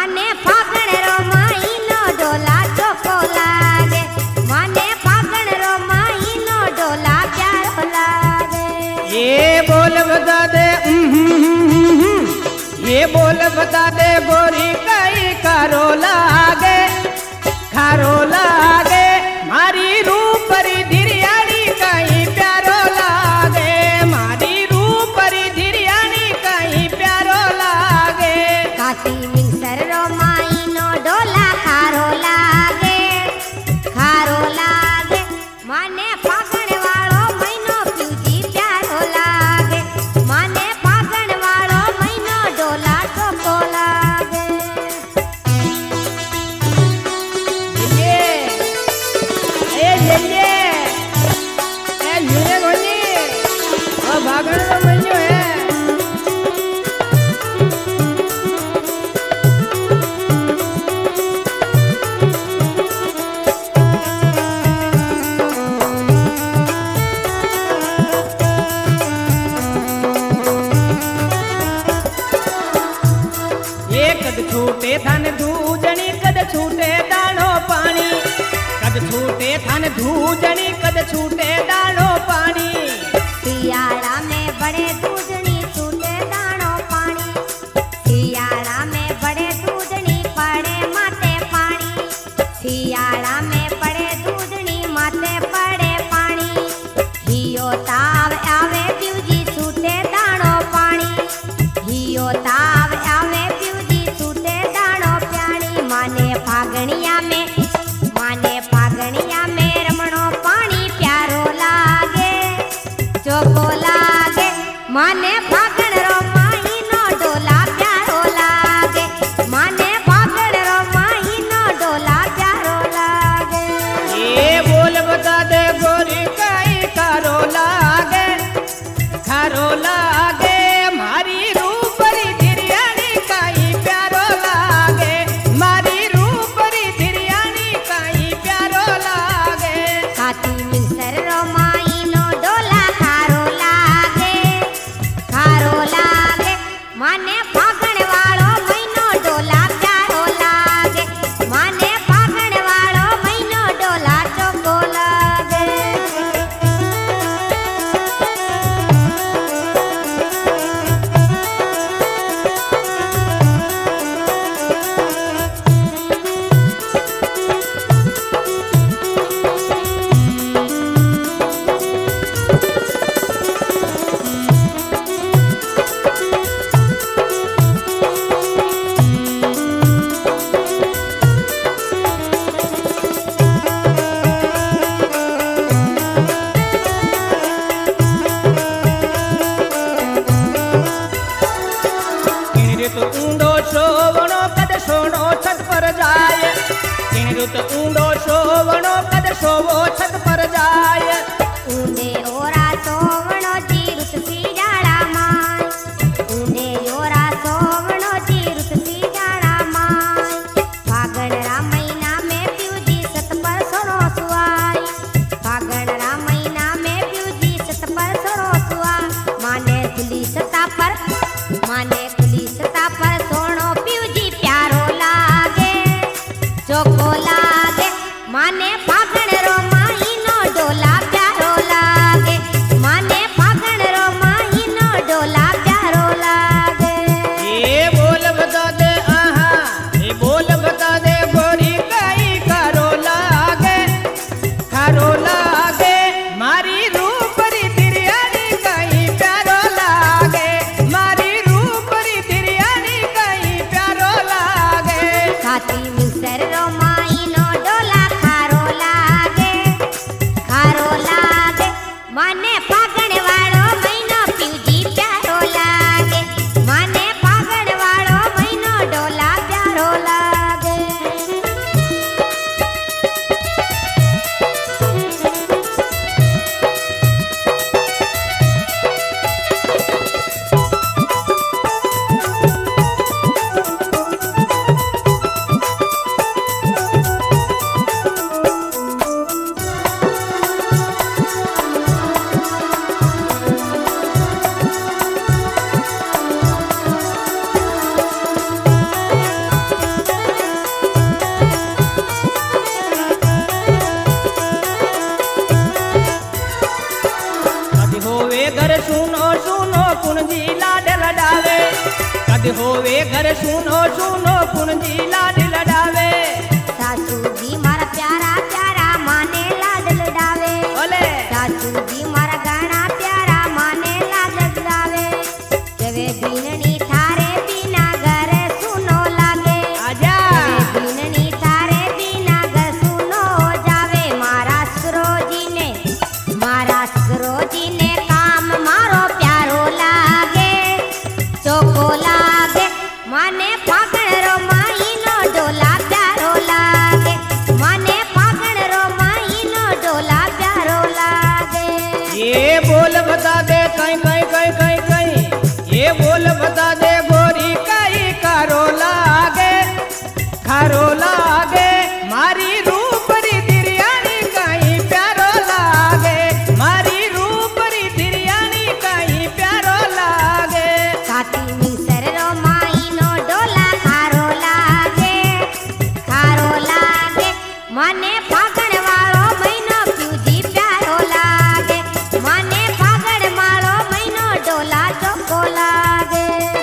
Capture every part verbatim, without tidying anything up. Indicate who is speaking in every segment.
Speaker 1: माने फागण रो महीनो डोला चोको लागे, माने फागण रो महीनो डोला प्यारो लागे।
Speaker 2: ये बोल बता दे, ये बोल बता दे गोरी कई कारो लागे, खारो लागे मारी रूपरी धिरियाणी कहीं प्यारो लागे, मारी रूपरी धिरियाणी कहीं प्यारो लागे।
Speaker 1: काती मिंसर रो महीनो डोला खारो लागे, खारो लागे माने फागण वालो महीनो प्यूजी प्यारो लागे, माने फागण वालो महीनो डोला चोको लागे।
Speaker 2: ये ये ए यूने गोनी आ भागण रो महीनो है। ये कद छूटे थाने धूजणी कद छूटे दानो पानी, कद छूटे थाने धूजणी कद छूटे दानो पानी।
Speaker 1: सियाड़ा में बड़े दूधनी छूटे दानो पानी, सियाड़ा में बड़े दूधनी पड़े माथे पानी, सियाड़ा में बड़े दूधनी माथे पड़े पानी। हियो ताव आवे प्यूजी छूटे दानो पानी, हियो ताव आवे प्यूजी छूटे दानो प्याणी। माने फागणिया में, माने फागणिया में रमणो पानी प्यारो लागे, चोको लागे माने फागण रो महीनो डोला प्यारो लागे, माने फागण रो महीनो डोला प्यारो लागे।
Speaker 2: ये बोल बता दे गोरी कई कारो लागे, खारो लागे मारी रूपरी धिरियाणी कहीं प्यारो लागे, मारी रूपरी धिरियाणी कहीं प्यारो लागे।
Speaker 1: काती मिंसर रो महीनो डोला खारो लागे, खारो लागे माने फागण वालो महीनो डोला प्यारो लागे, माने फागण वालो महीनो डोला चोको लागे।
Speaker 2: ऋतु ऊंडो शोवणो कद सोनो छत पर जाए, ऋतु ऊंडो शोवणो कद सोवो छत पर जाए।
Speaker 1: ऊंडे ओरा सोवणो जी रुत सियाड़ा माय, ऊंडे ओरा सोवणो जी रुत सियाड़ा माय। फागण रा महीना में प्यूजी सत पर सोरो सुआई, फागण रा महीना में प्यूजी सत पर सोरो सुआ। माने खुली सता पर, माने खुली सता पर सोनो प्यूजी प्यारो लागे, चोको लागे माने फागण रो महीनो डोला प्यारो लागे, माने फागण रो महीनो डोला प्यारो लागे।
Speaker 2: ये बोल बता दे, आहा ये बोल बता दे गोरी कई कारो लागे, खारो लागे मारी रूपरी धिरियाणी कहीं प्यारो लागे, मारी कुणजी लाड लडावे कद होवे घर सुनो सुनो कुणजी लाड लडावे
Speaker 1: सासू जी मारा प्यारा प्यारा माने लाड लडावे
Speaker 2: ओले
Speaker 1: सासू जी मारा गाना प्यारा माने लाड लडावे जवे बीननी थारे बिना घर सुनो लागे
Speaker 2: आजा
Speaker 1: जवे बीननी थारे बिना घर सुनो जावे मारा सरोजी ने मारा सरोजी ने काम मारो प्यारो लागे चोको लागे माने फागण रो माईनो डोला प्यारो लागे माने फागण रो माईनो डोला प्यारो लागे
Speaker 2: ये बोल बता दे कहीं कहीं कहीं कहीं कहीं ये बोल बता दे गोरी कहीं कारो लागे खारो लागे मारी रूपरी दिरियानी कहीं प्यारो लागे मारी रूपरी दिरियानी कहीं प्यारो लागे
Speaker 1: काती मिसर रो माईनो डोला खारो लागे खारो लागे माने फागण वाळो महीनो क्यूजी प्यारो लागे माने फागण वाळो महीनो डोला चोको लागे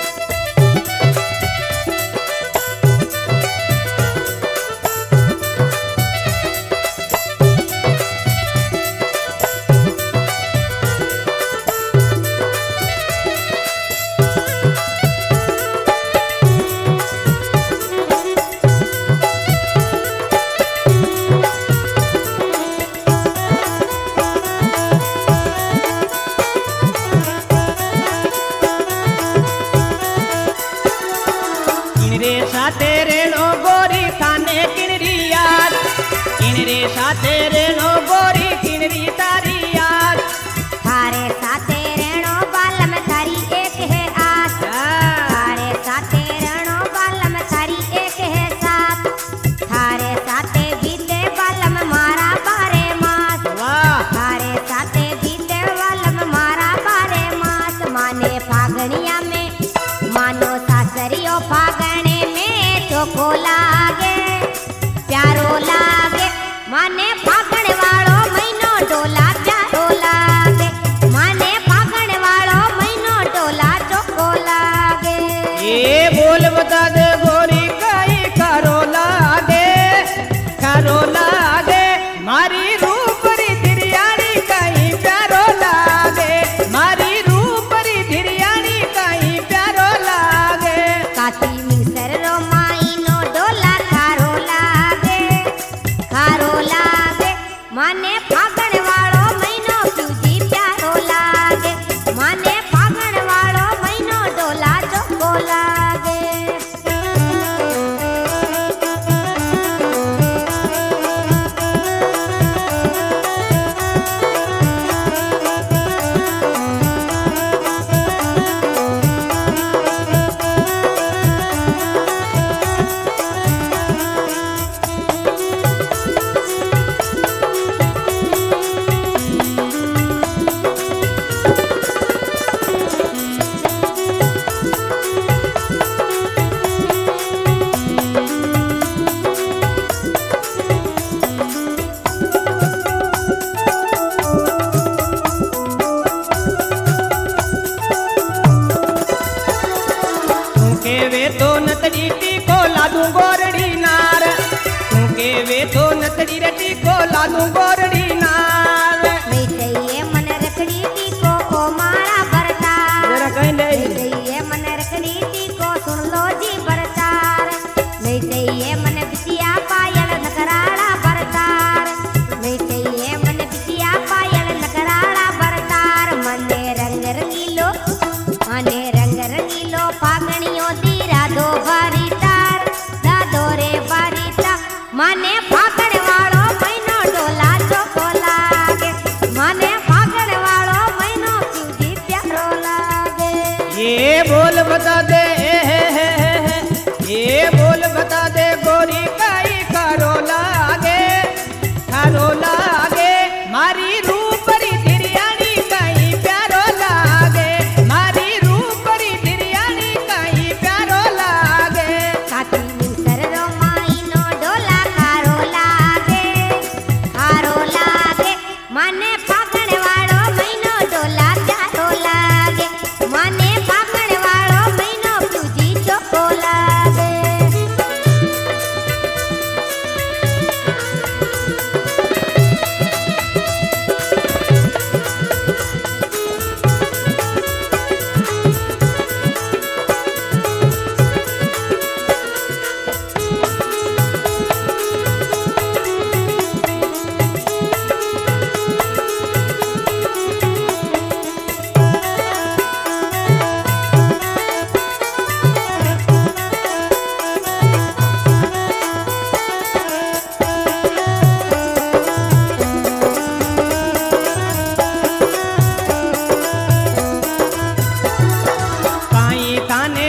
Speaker 2: किनरे साथे रेनो गोरी थाने किनरी याद किनरे साथे रेनो गोरी किनरी तारी याद
Speaker 1: थारे साथे रेणो बालम थारी एक है आस थारे साथे रेणो बालम थारी एक है साथ थारे साथे बीते बालम मारा बारे मास
Speaker 2: वाह
Speaker 1: थारे साथे बीते बालम मारा बारे मास माने फागणिया में मानो सासरियो फागणे में चोको लागे प्यारो लागे माने फागण वाळो महीनो डोला प्यारो लागे माने फागण वाळो महीनो डोला चोको लागे
Speaker 2: ये बोल बता दे गोरी कहीं कारो लागे कारो लागे मारी रूपरी दिरियानी कहीं प्यारो लागे मारी रूपरी दिरियानी कहीं प्यारो लागे
Speaker 1: काती मिसर रो माईनो डोला खारो लागे खारो लागे माने फागण वाळो महीनो क्यूजी प्यारो लागे माने फागण वाळो महीनो डोला चोको लागे
Speaker 2: वे तो नतड़ी टीको लादू गोरड़ी नार के वे तो नतड़ी रटी को लादू गोरड़ी नार
Speaker 1: नहीं चाहिए मन रखड़ी टीको ओ मारा बरतार
Speaker 2: जरा कहीं ले
Speaker 1: नहीं चाहिए मन रखड़ी टीको सुन लो जी बरतार नहीं चाहिए मन बिटिया पायल नकराड़ा बरतार नहीं चाहिए मन बिटिया पायल नकराड़ा बरतार मने रंग रंगीलो मने रंग रंगीलो फागणियों दीरा दो बारी तार दादो रे बारी ता माने फागण वाळो महीनो डोला चोको लागे माने फागण वाळो महीनो क्यूजी प्यारो लागे
Speaker 2: ये बोल बता दे ये बोल बता दे गोरी काई कारो लागे कारो लागे मारी रूपरी दिरियानी काई प्यारो लागे मारी रूपरी दिरियानी काई प्यारो लागे
Speaker 1: काती मिसर रो माईनो डोला खारो लागे खारो लागे माने फागण वाळो महीनो डोला प्यारो लागे माने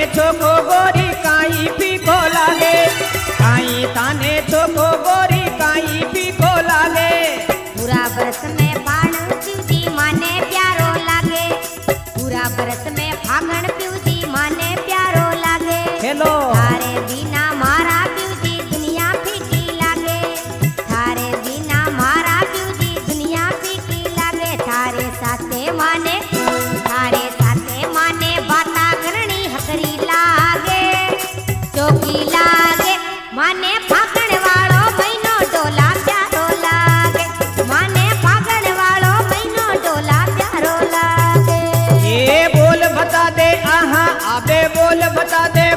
Speaker 2: छोको गोरी काई फीको लागे, काई ताने छोको गोरी काई फीको लागे।
Speaker 1: पूरा बरस में फागण शिवजी माने प्यारो लागे, पूरा बरस में फागण शिवजी माने प्यारो लागे।
Speaker 2: हेलो
Speaker 1: थारे बिना मारा शिवजी दुनिया फीकी लागे, थारे बिना मारा शिवजी दुनिया फीकी लागे। थारे साथे माने थारे साथे माने बाता करनी हकरी लागे, चौकी लागे माने फागण वालो महीनो डोला प्यारो लागे, माने फागण वालो महीनो डोला प्यारो लागे।
Speaker 2: ये बोल बता दे आहा आबे बोल बता दे